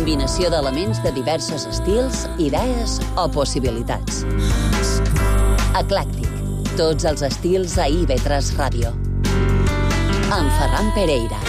combinació d'elements de diversos estils, idees o possibilitats. Eclèctic. Tots els estils a IB3 Ràdio. Amb Ferran Pereira.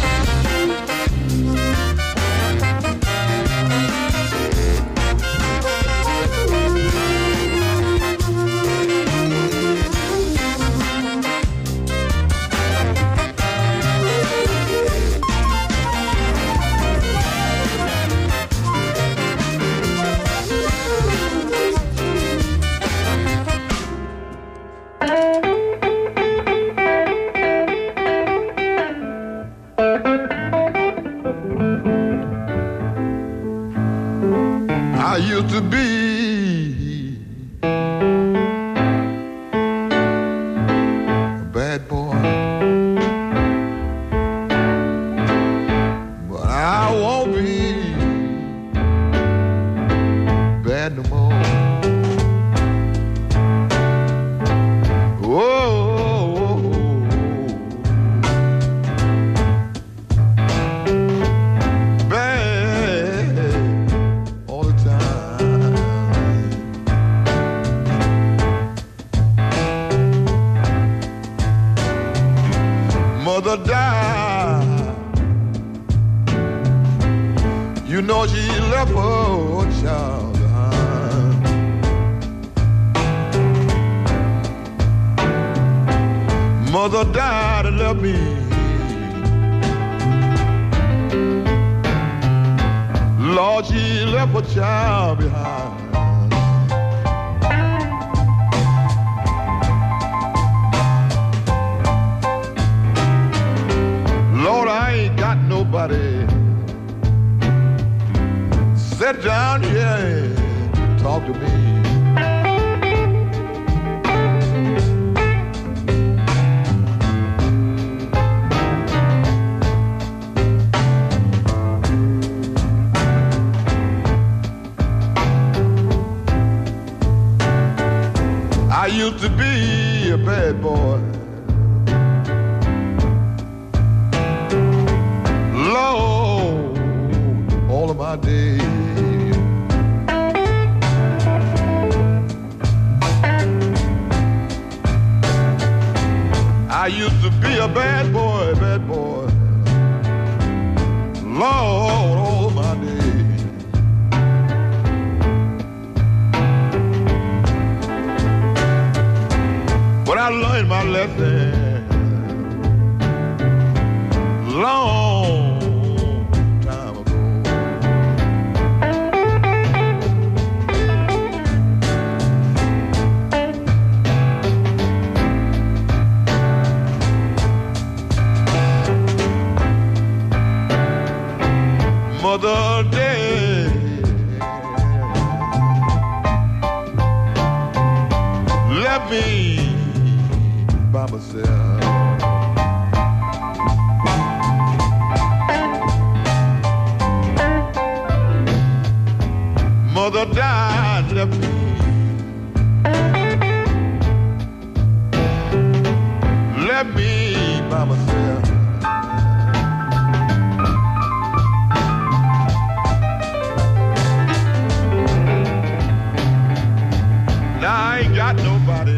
Mother died and left me. Lord, she left a child behind. Lord, I ain't got nobody. Sit down here and talk to me. I used to be a bad boy. Lord, all of my days. I used to be a bad boy, bad boy. Lord, all of my days. But I learned my lesson long time ago. Mother dead, left me by myself. Mother died, left me. Left me by myself. Now I ain't got nobody.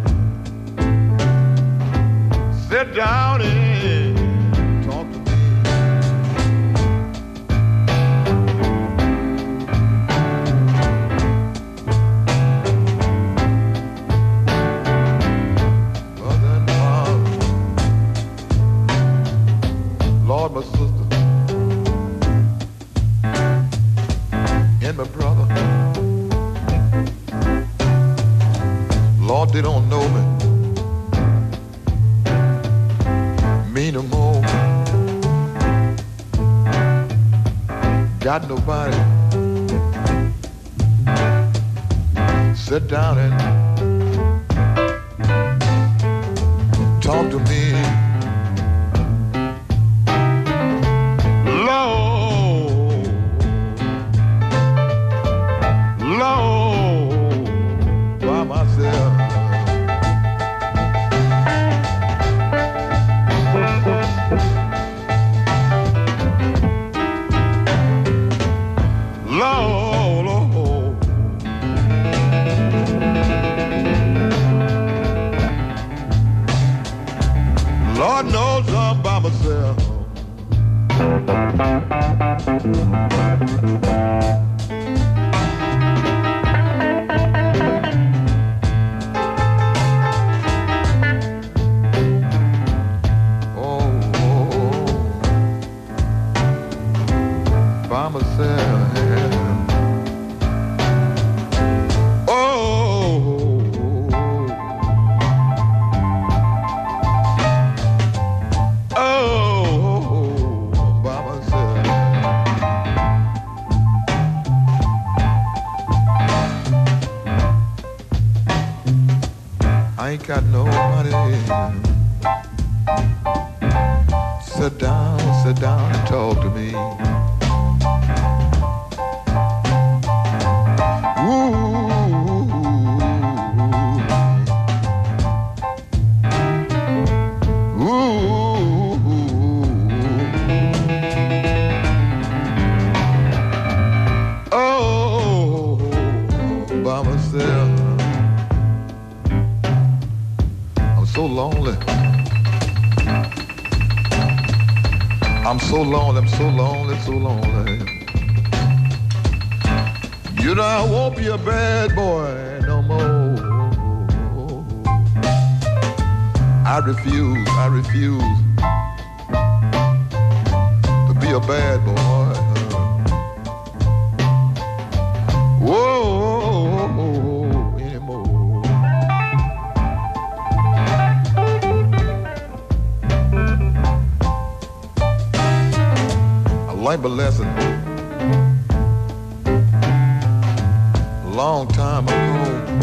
Sit down and talk to me. Mother and father, Lord, my sister, and my brother. Lord, they don't know me no more. Got nobody. Sit down and talk to me. Lord, Lord, by myself. Lord knows I'm by myself. By myself. I ain't got no money. Sit down and talk to me. By myself. I'm so lonely. I'm so lonely, I'm so lonely, so lonely. You know I won't be a bad boy no more. I refuse to be a bad boy. Whoa, anymore. I learned my lesson a long time ago.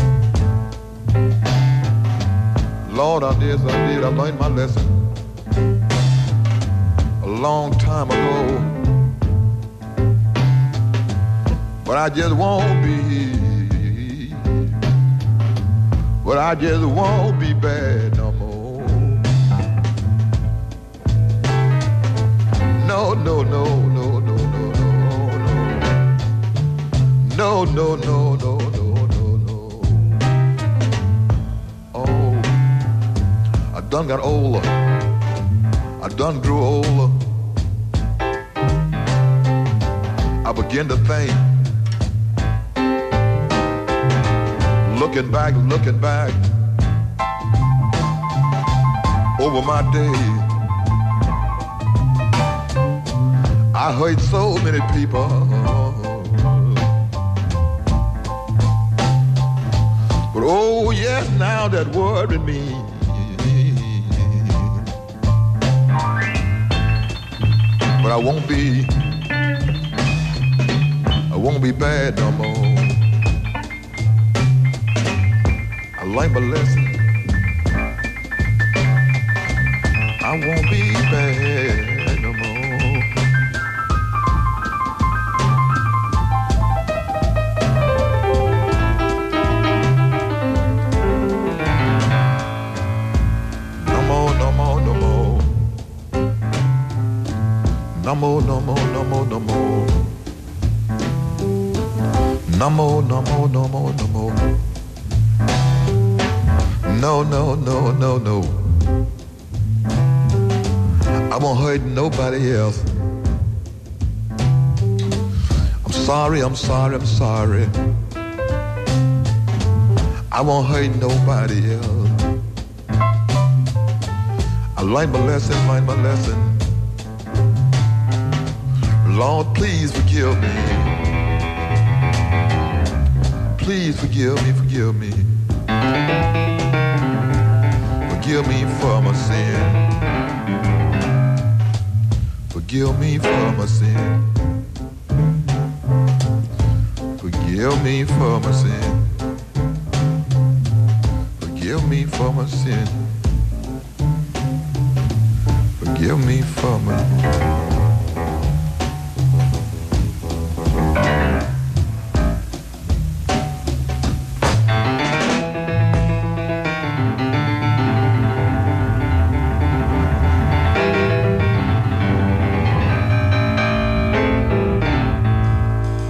Lord, I learned my lesson a long time ago. But I just won't be bad no more. No. Oh, I done got older. I done grew older. I began to think. Looking back over my days, I hurt so many people. But oh yes, now that worried me. But I won't be bad no more. I learned my lesson. I won't be bad no more. No more. No more. No. I won't hurt nobody else. I'm sorry. I won't hurt nobody else. I learned my lesson. Lord, please forgive me. Please forgive me. Forgive me for my sin. Forgive me for my sin. Forgive me for my sin. Forgive me for my sin. Forgive me for my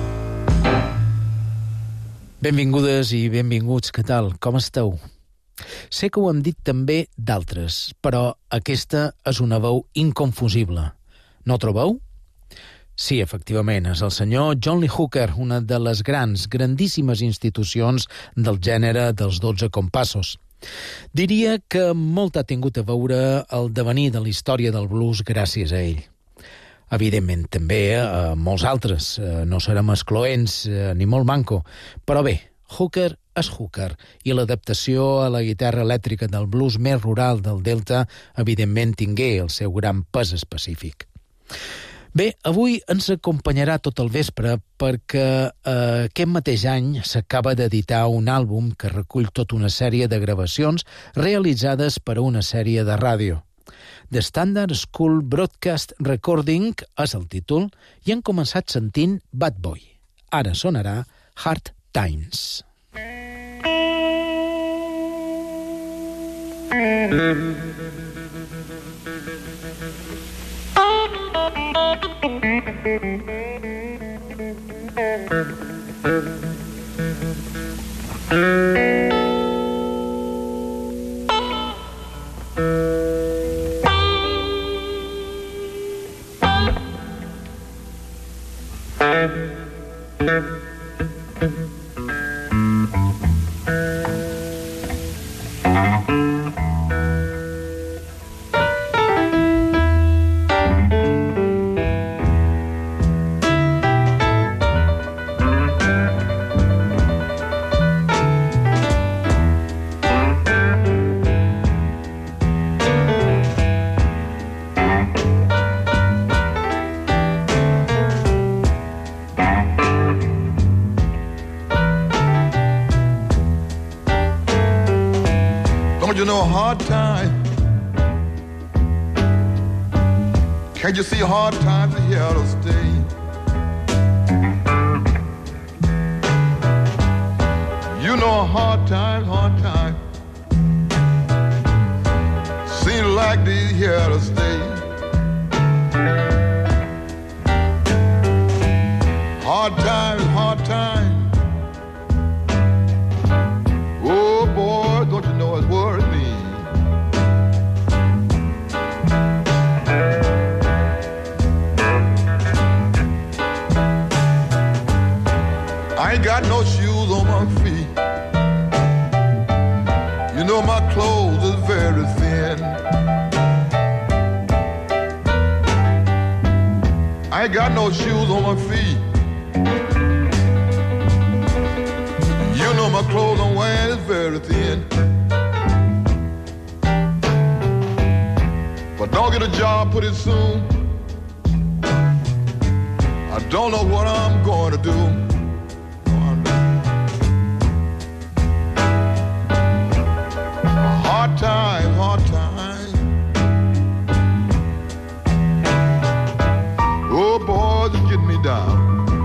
Benvingudes i benvinguts, què tal? Com esteu? Sé que ho hem dit també d'altres, però aquesta és una veu inconfusible. No trobeu? Sí, efectivament, és el senyor John Lee Hooker, una de les grandíssimes institucions del gènere dels 12 compassos. Diria que molt ha tingut a veure el devenir de la història del blues gràcies a ell. Evidentment, també molts altres. No serem excloents ni molt manco. Però bé, Hooker és Hooker i l'adaptació a la guitarra elèctrica del blues més rural del Delta evidentment tingué el seu gran pes específic. Bé, avui ens acompanyarà tot el vespre perquè aquest mateix any s'acaba d'editar un àlbum que recull tota una sèrie de gravacions realitzades per a una sèrie de ràdio. The Standard School Broadcast Recording és el títol i han començat sentint Bad Boy. Ara sonarà Hard Times. You know, a hard time. Can't you see hard times are here to stay? You know, a hard time. Seem like they're here to stay. Hard time. Oh boy, don't you know it's worth me? I ain't got no shoes on my feet. You know my clothes is very thin. I ain't got no shoes on my feet. You know my clothes I'm wearing is very thin. But don't get a job pretty soon. I don't know what I'm going to do. Hard time. Oh boy, it's getting me down.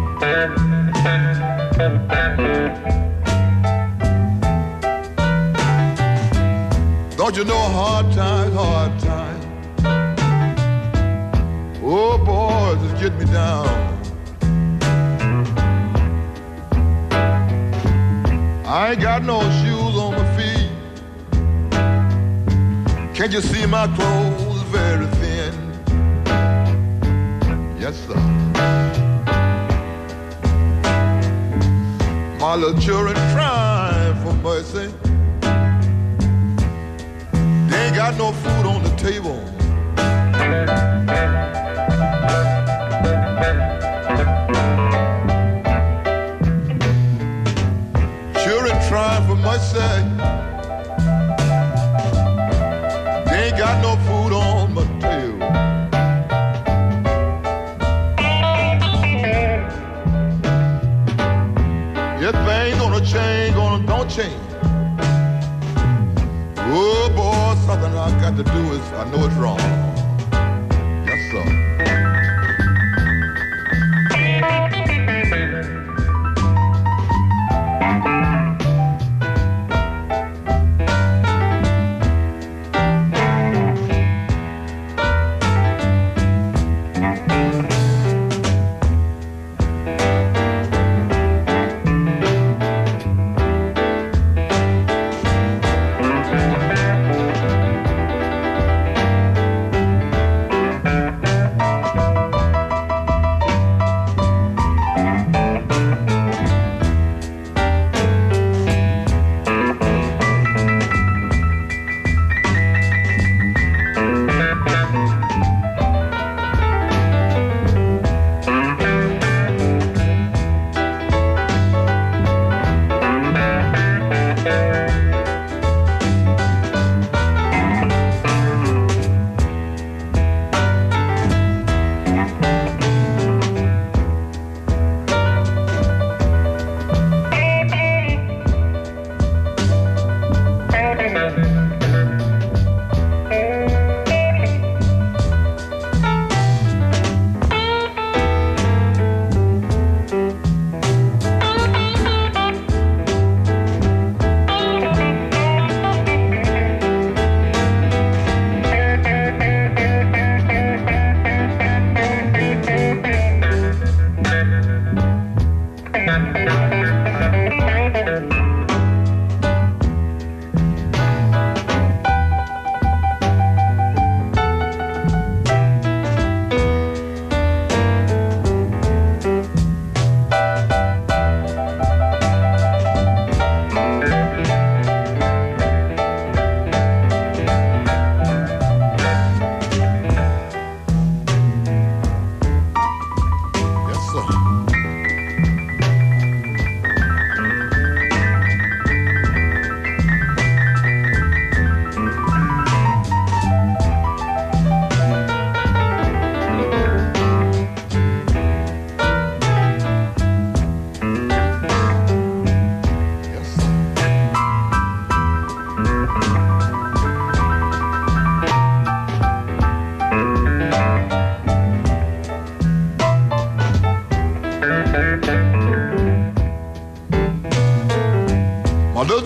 Don't you know hard time? Oh boy, just get me down. I ain't got no shoes on my feet. Can't you see my clothes very thin? Yes, sir. My little children crying for mercy. They ain't got no food on the table. Children trying for mercy. They ain't got no food on my table. If things gonna change, don't change. Oh boy, something I got to do is, I know it's wrong. Yes, sir.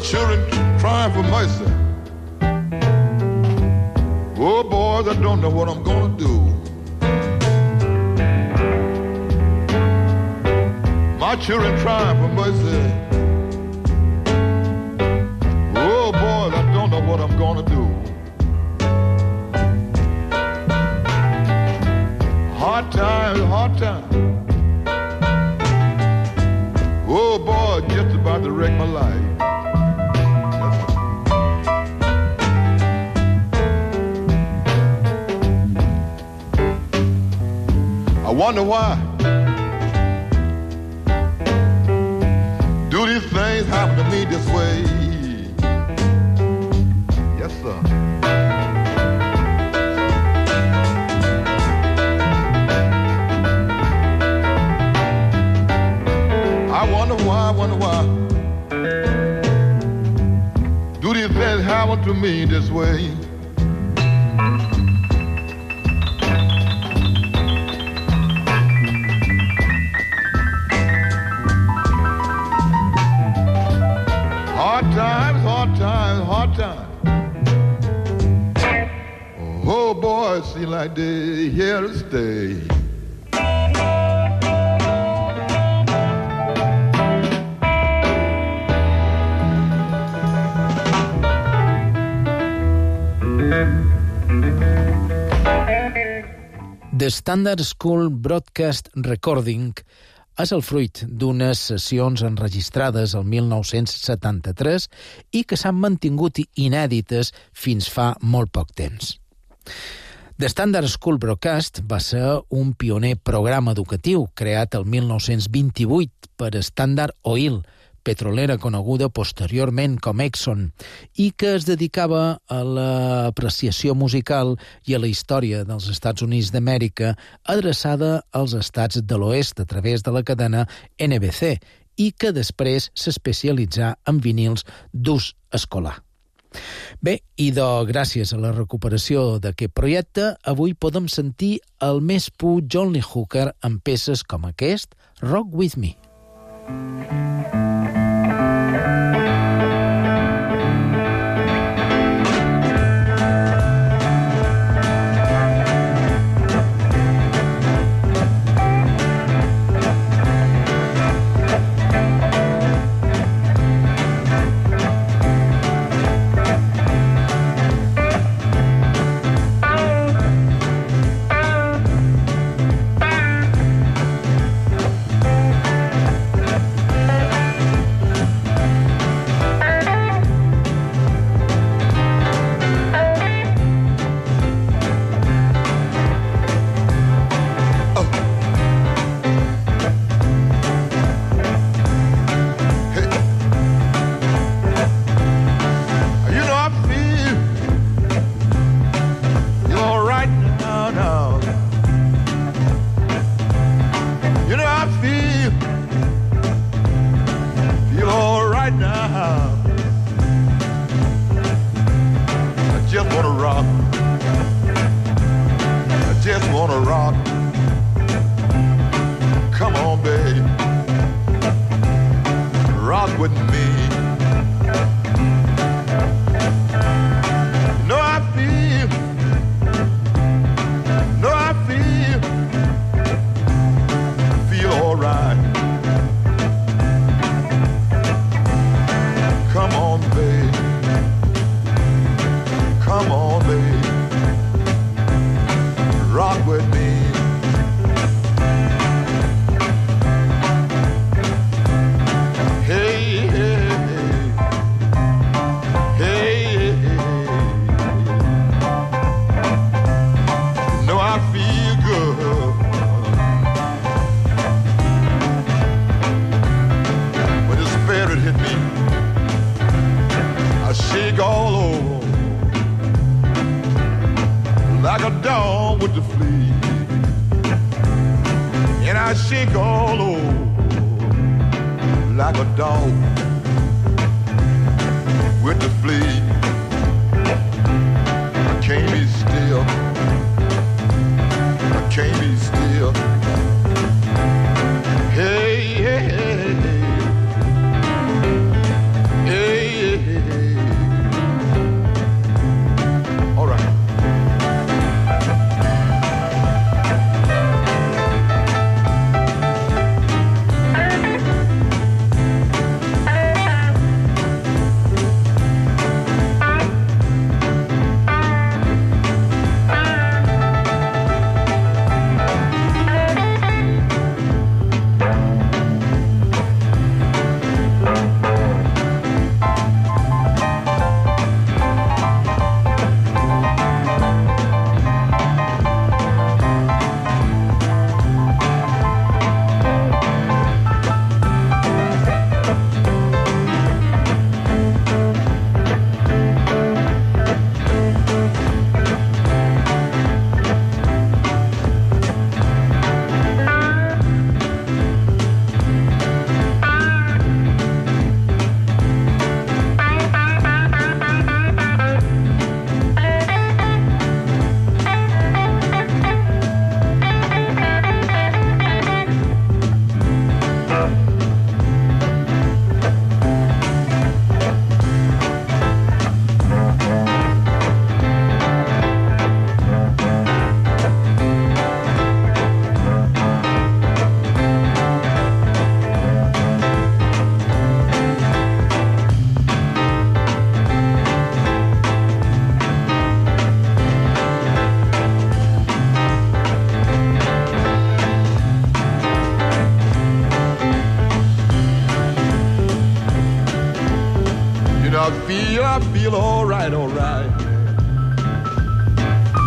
children crying for mercy. Oh, boys, I don't know what I'm gonna do. My children crying for mercy. Oh, boys, I don't know what I'm gonna do. Hard time, hard time. Oh, boy, just about to wreck my life. I wonder why do these things happen to me this way? Yes, sir. I wonder why do these things happen to me this way? Hard times. Oh, boy, it seems like they're here to stay. The Standard School Broadcast Recording és el fruit d'unes sessions enregistrades el 1973 i que s'han mantingut inèdites fins fa molt poc temps. The Standard School Broadcast va ser un pioner programa educatiu creat el 1928 per Standard Oil, petrolera coneguda posteriorment com Exxon, i que es dedicava a l'apreciació musical i a la història dels Estats Units d'Amèrica adreçada als estats de l'oest a través de la cadena NBC i que després s'especialitzà en vinils d'ús escolar. Bé, i gràcies a la recuperació d'aquest projecte, avui podem sentir el més pur John Lee Hooker en peces com aquest, Rock With Me.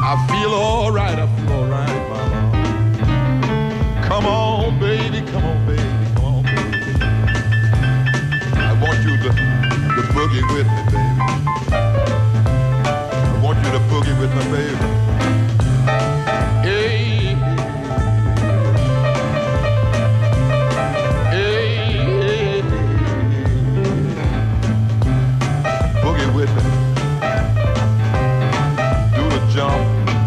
I feel all right, mama. Come on, baby, come on, baby, come on, baby. I want you to boogie with me, baby. I want you to boogie with me, baby. Hey, hey, hey, boogie with me. Do the jump.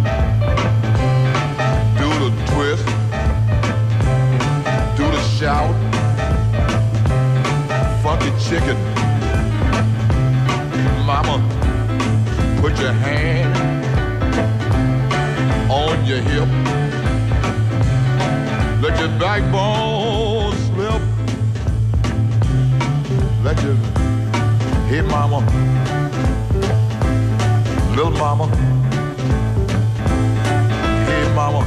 Twist, do the shout, funky chicken. Mama, put your hand on your hip. Let your backbone slip. Let your, hey mama, little mama, hey mama.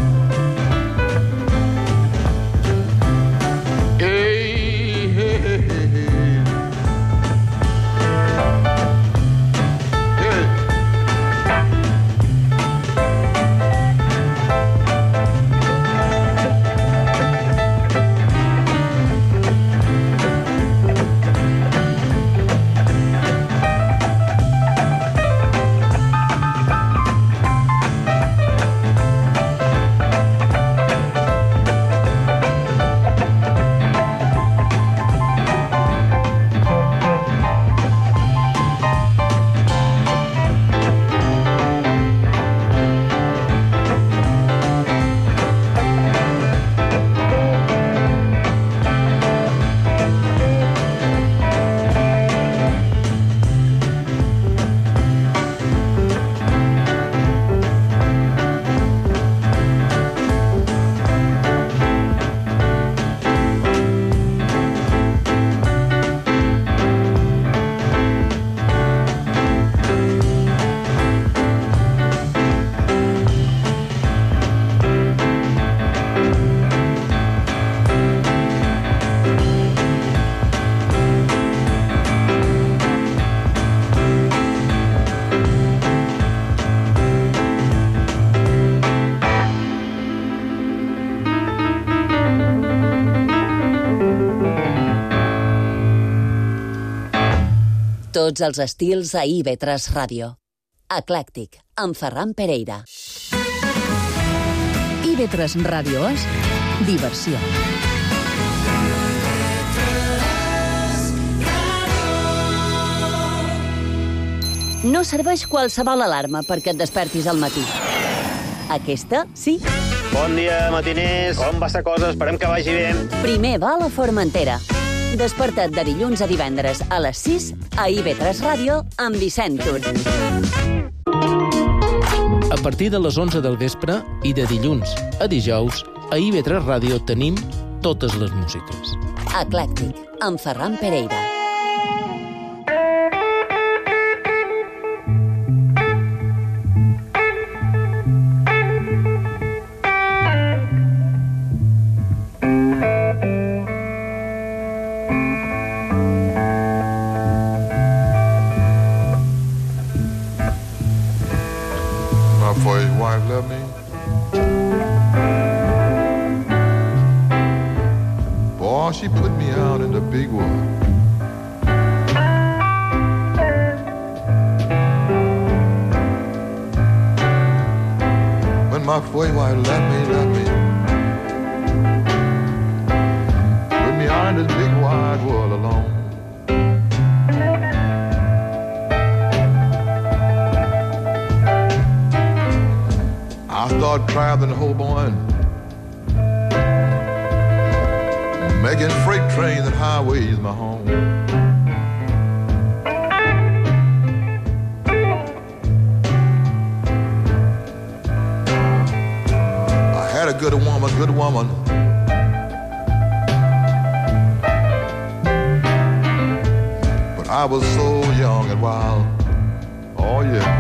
Tots els estils a IB3 Ràdio. Eclèctic, amb Ferran Pereira. IB3 Ràdio és diversió. No serveix qualsevol alarma perquè et despertis al matí. Aquesta, sí. Bon dia, matiners. Com va esta cosa? Esperem que vagi bé. Primer va a la Formentera. Desperta't de dilluns a divendres a les 6 a IB3 Ràdio amb Vicent Tur. A partir de les 11 del vespre i de dilluns a dijous, a IB3 Ràdio tenim totes les músiques. Eclèctic, amb Ferran Pereira. Love me. Boy, she put me out in the big world. When my first wife left me, put me out in this big wide world alone. I started traveling the whole morning, making freight trains and highways my home. I had a good woman, but I was so young and wild. Oh yeah.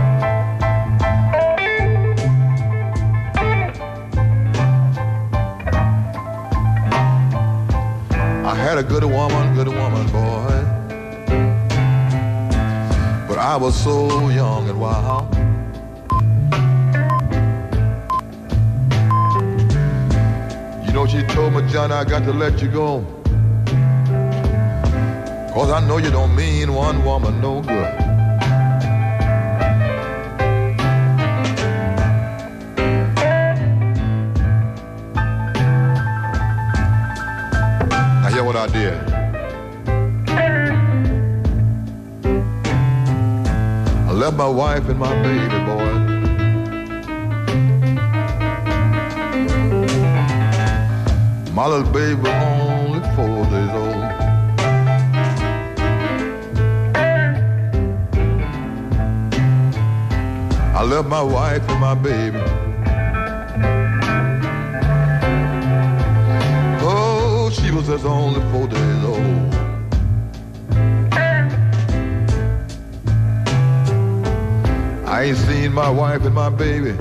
I had a good woman, boy, but I was so young and wild. but Johnny, I got to let you go. 'Cause I know you don't mean one woman no good. Now hear what I did. I left my wife and my baby, boy. My little baby was only 4 days old. I left my wife and my baby. Oh, she was just only 4 days old. I ain't seen my wife and my baby.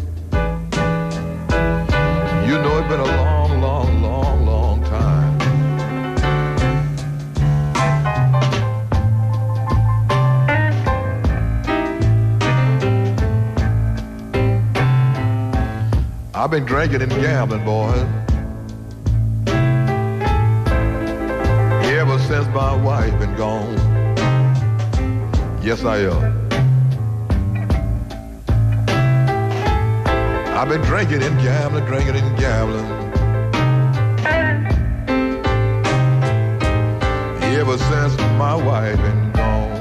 You know it's been a long, long, long, long time. I've been drinking and gambling, boys, ever since my wife been gone. Yes, I am. I've been drinking and gambling, drinking and gambling, ever since my wife been gone.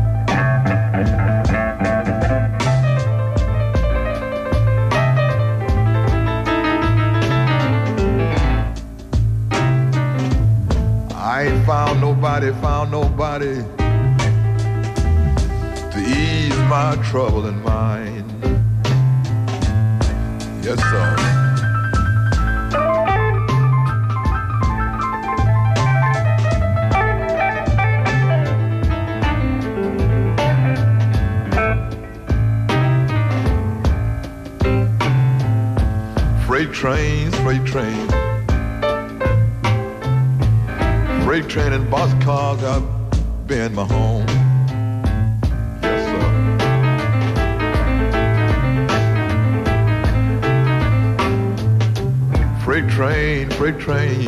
I ain't found nobody to ease my troubled mind. Yes, sir. Freight trains, freight trains. Freight train and boxcars have been my home. Yes, sir. Freight train,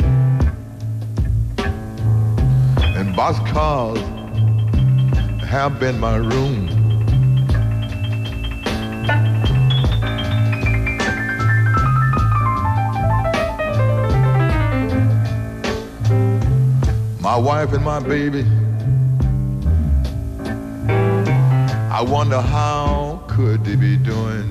and boxcars have been my room. My wife and my baby, I wonder how could they be doing.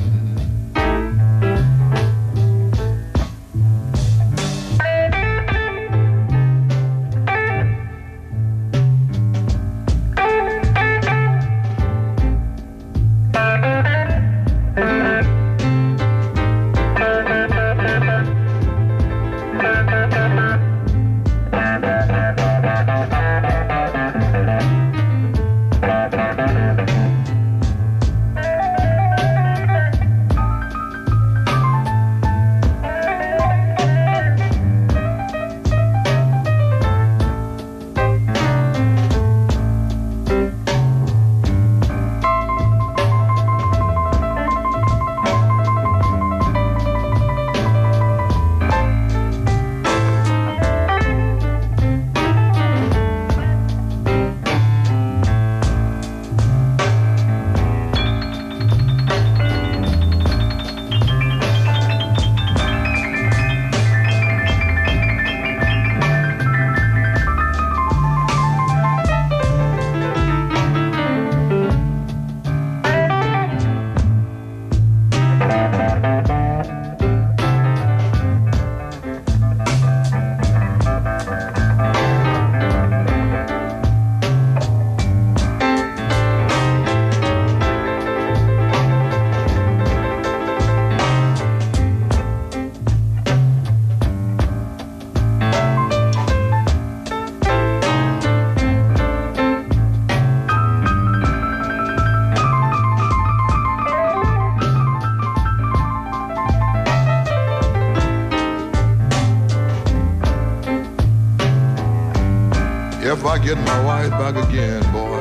If I get my wife back again, boy,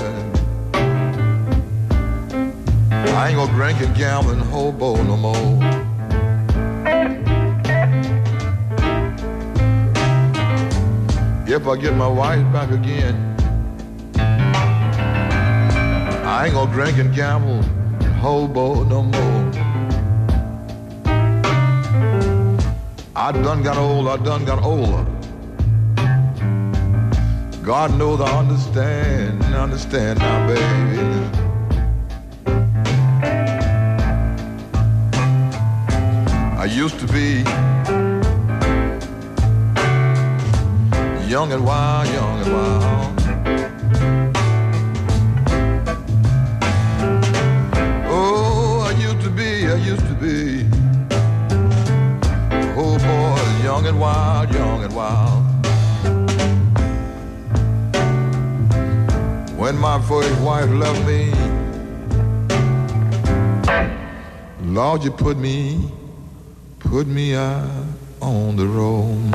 I ain't gonna drink and gamble and hobo no more. if I get my wife back again, I ain't gonna drink and gamble, hobo no more. I done got older. God knows I understand now, baby. I used to be young and wild. Oh, I used to be, oh boy, young and wild. When my first wife left me, Lord, you put me out on the road.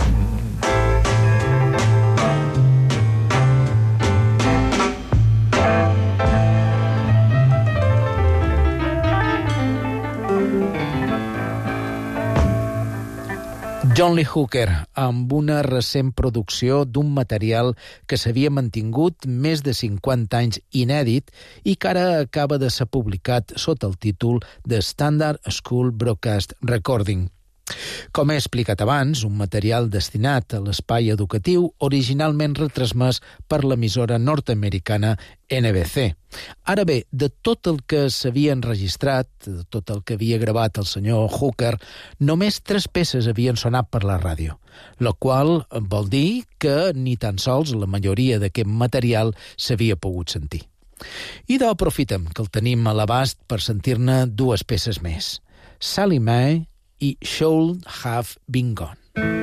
John Lee Hooker, amb una recent producció d'un material que s'havia mantingut més de 50 anys inèdit i que ara acaba de ser publicat sota el títol de Standard School Broadcast Recording. Com he explicat abans, un material destinat a l'espai educatiu originalment retransmès per l'emissora nord-americana NBC. Ara bé, de tot el que s'havia enregistrat, de tot el que havia gravat el senyor Hooker, només 3 peces havien sonat per la ràdio, la qual vol dir que ni tan sols la majoria d'aquest material s'havia pogut sentir. I d'aprofitem que el tenim a l'abast per sentir-ne 2 peces més. Sally Mae i Should Have Been Gone.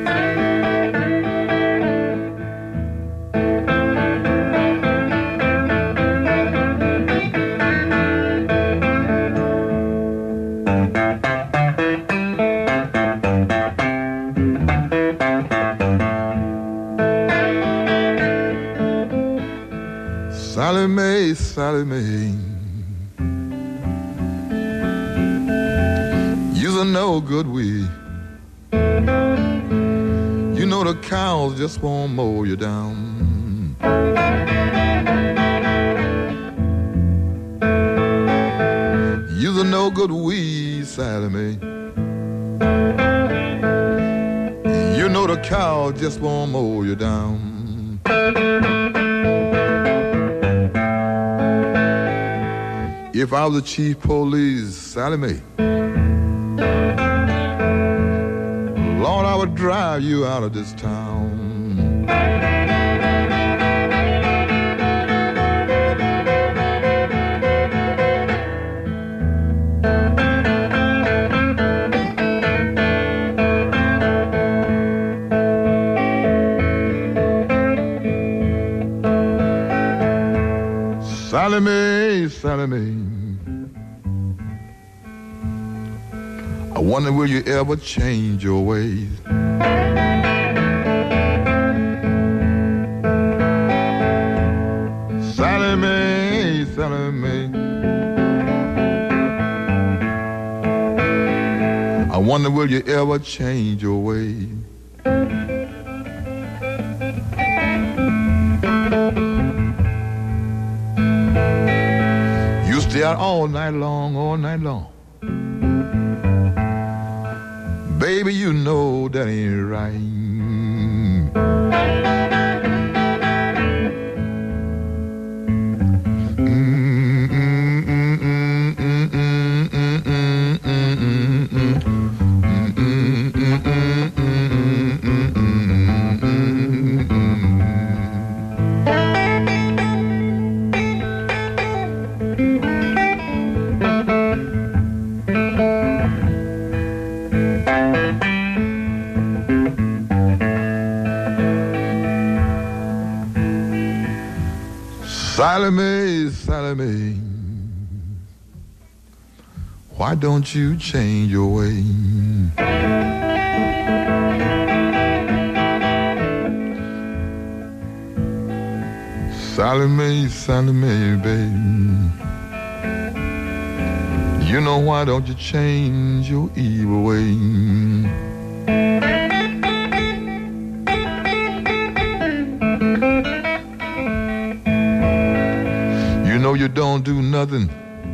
Sally Mae, you's a no good weed. You know the cows just won't mow you down. You's a no good weed, Sally Mae. You know the cows just won't mow you down. If I was the chief police, Sally Mae, Lord, I would drive you out of this town. Sally Mae, Sally Mae, I wonder, will you ever change your ways? Sally Mae, Sally Mae, I wonder, will you ever change your ways? You stay out all night long, all night long. Baby, you know that ain't right. Sally Mae, Sally Mae, why don't you change your way? Sally Mae, baby, you know, why don't you change your evil way? you don't do nothing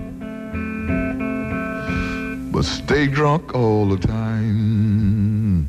but stay drunk all the time.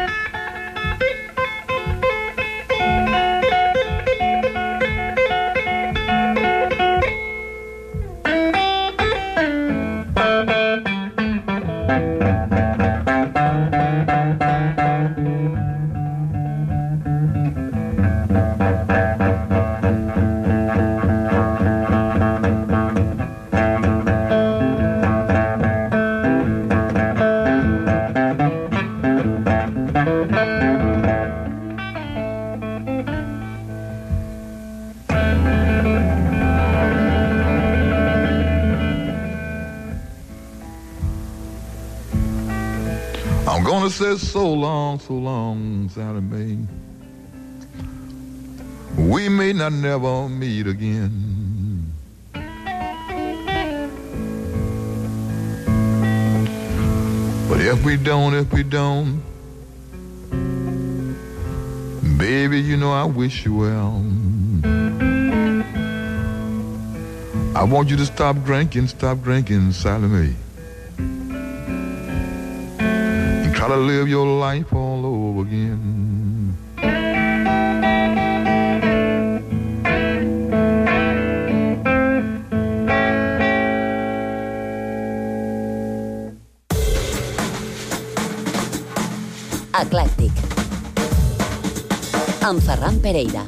I'm gonna say so long, Sally Mae. We may not never meet again. But if we don't, baby, you know I wish you well. I want you to stop drinking, Sally Mae. Try to live your life all over again. Eclèctic amb Ferran Pereira.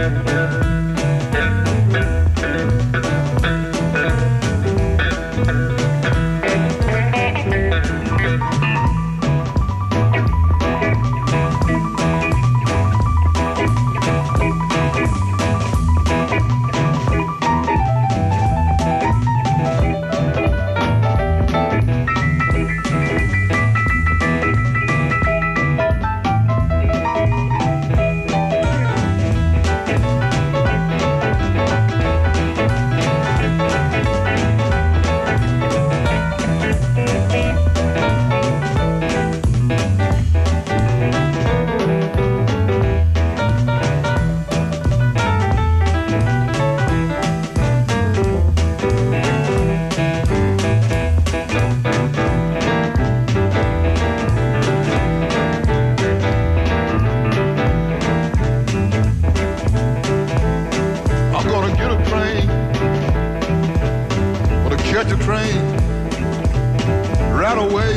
catch a train right away,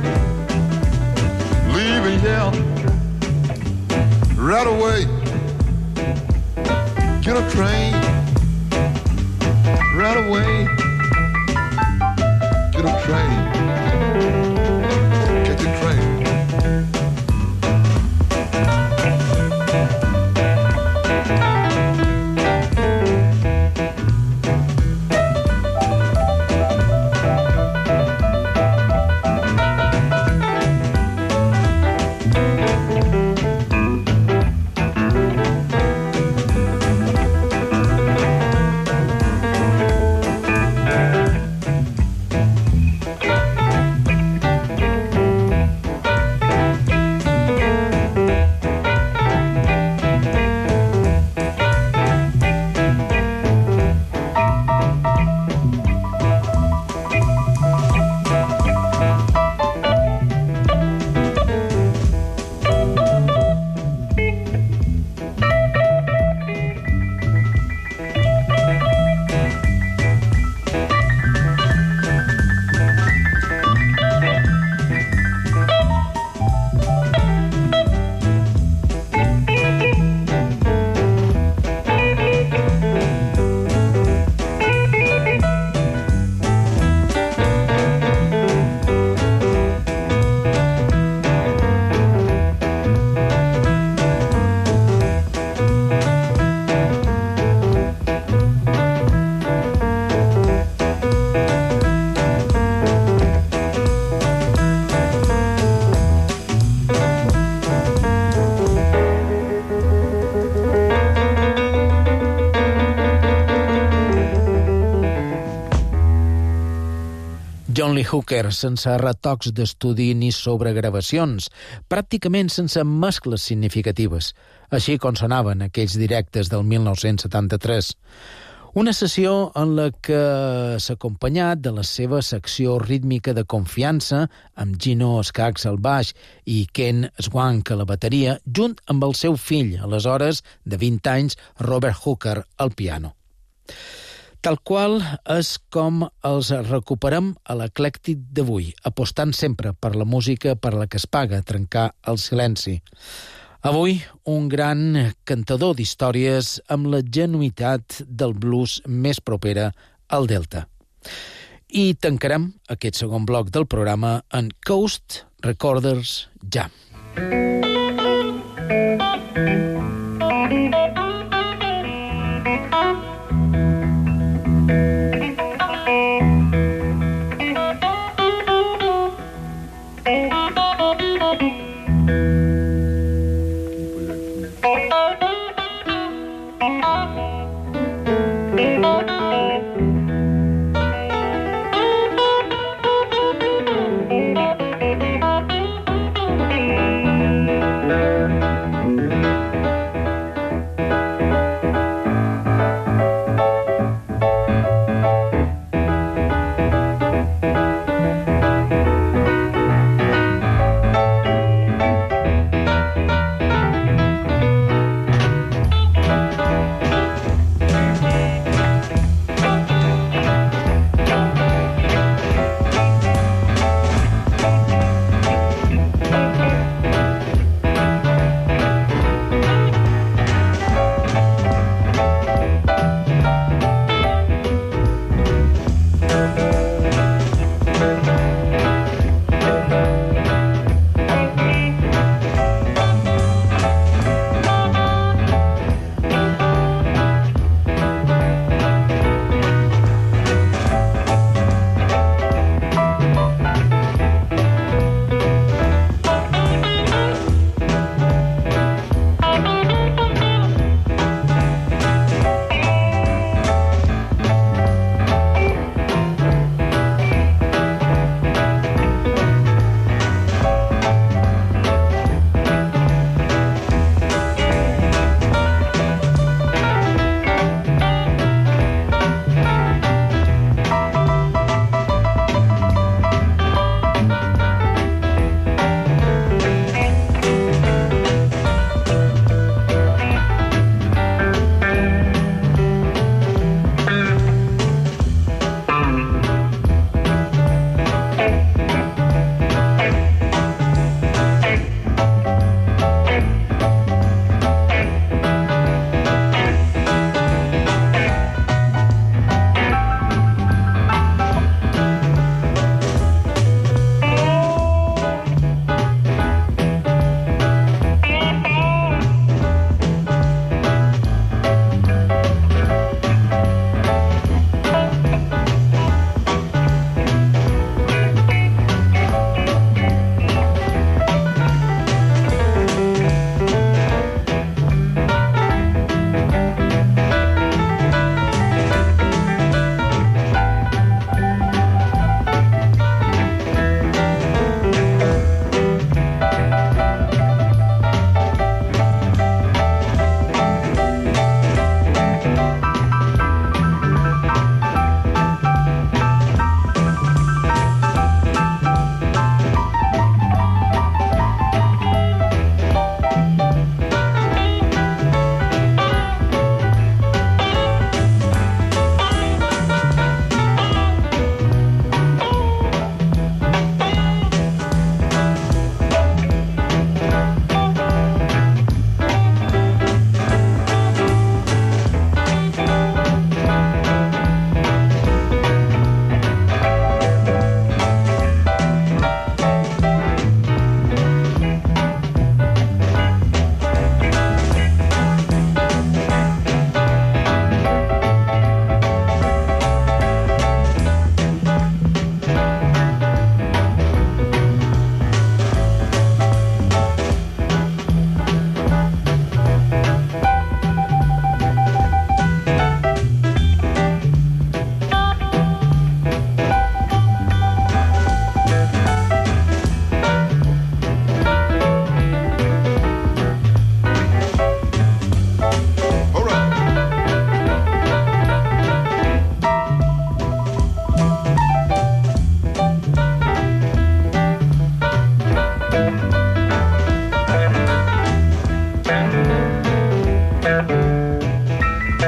leaving here right away. Get a train right away. Get a train. Catch a train. John Lee Hooker, sense retocs d'estudi ni sobregravacions, pràcticament sense mescles significatives, així com sonaven aquells directes del 1973. Una sessió en la que s'ha acompanyat de la seva secció rítmica de confiança amb Gino Skaggs al baix i Ken Swank a la bateria, junt amb el seu fill, aleshores de 20 anys, Robert Hooker, al piano. Tal qual és com els recuperem a l'eclèctic d'avui, apostant sempre per la música per la que es paga trencar el silenci. Avui, un gran cantador d'històries amb la genuïtat del blues més propera al Delta. I tancarem aquest segon bloc del programa en Coast Recorders Jam.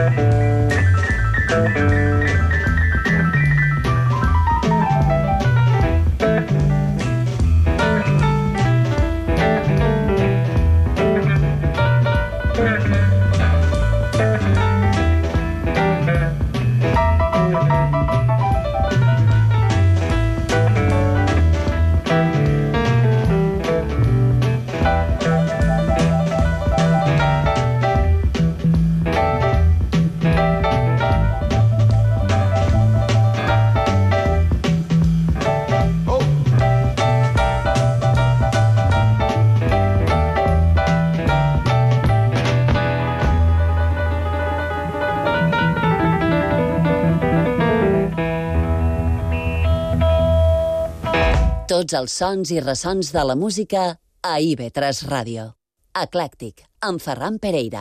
Tots els sons i ressons de la música a IB3 Ràdio. Eclèctic, amb Ferran Pereira.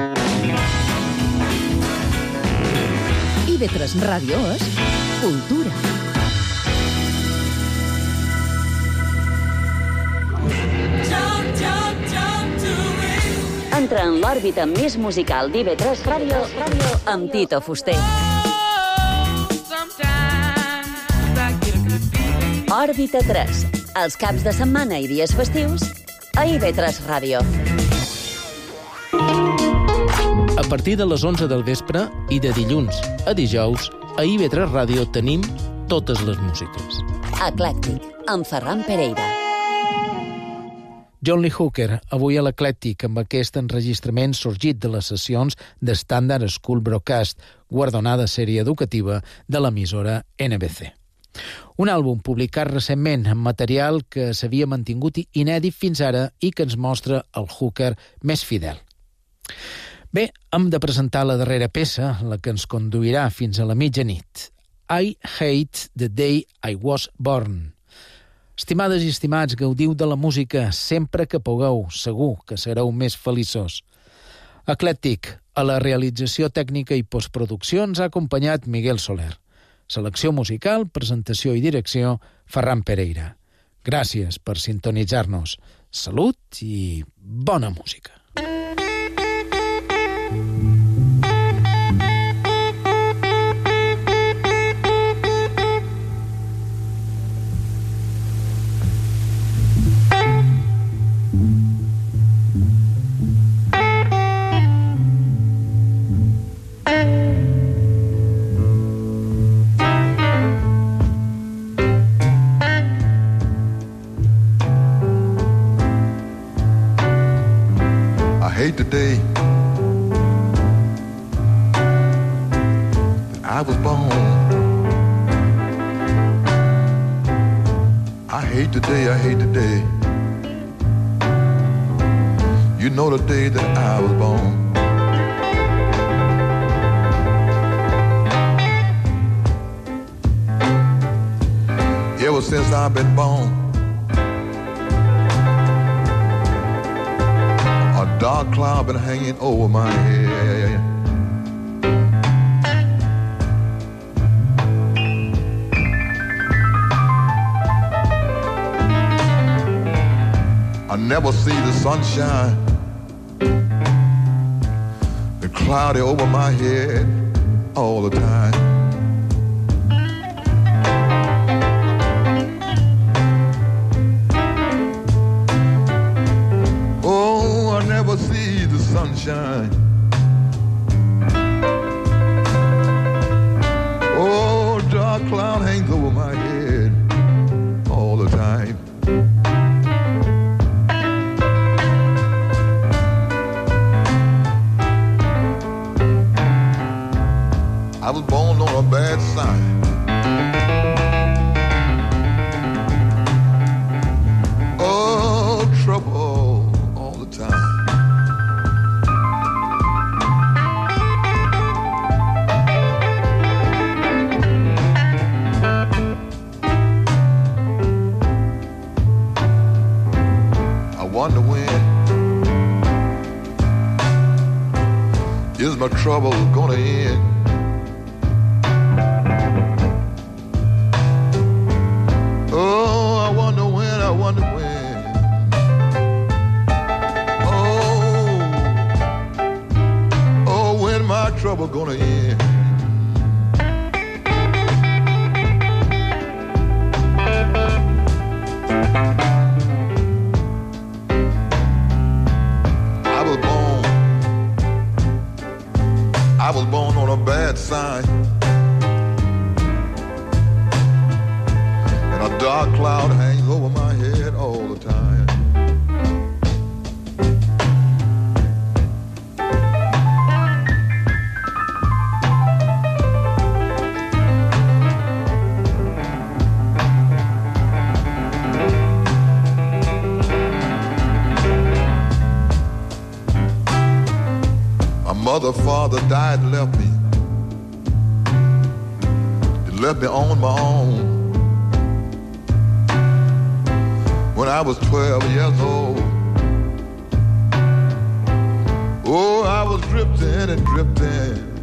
IB3 Ràdio és cultura. Entra en l'òrbita més musical d'IB3 Ràdio amb Tito Fuster. Òrbita 3, els caps de setmana i dies festius a IB3 Ràdio. A partir de les 11 del vespre i de dilluns a dijous, a IB3 Ràdio tenim totes les músiques. Eclèctic, amb Ferran Pereira. John Lee Hooker, avui a l'Eclèctic, amb aquest enregistrament sorgit de les sessions de Standard School Broadcast, guardonada sèrie educativa de l'emissora NBC. Un àlbum publicat recentment amb material que s'havia mantingut inèdit fins ara i que ens mostra el Hooker més fidel. Bé, hem de presentar la darrera peça, la que ens conduirà fins a la mitjanit. I Hate the Day I Was Born. Estimades i estimats, gaudiu de la música sempre que pugueu, segur que sereu més feliços. Eclèctic, a la realització tècnica i postproducció ens ha acompanyat Miguel Soler. Selecció musical, presentació i direcció, Ferran Pereira. Gràcies per sintonitzar-nos. Salut i bona música. Hate the day that I was born. I hate the day, I hate the day. You know the day that I was born. Ever since I've been born, a dark cloud been hanging over my head. I never see the sunshine. It's cloudy over my head all the time. Oh, I never see the sunshine. Oh, dark cloud hangs over my head all the time. I was born on a bad side. Oh, trouble all the time. I wonder when is my trouble gonna end? trouble gonna end? I was born on a bad sign, and a dark cloud hangs over my head all the time. Mother, father died and left me. They left me on my own. When I was 12 years old. Oh, I was drifting and drifting.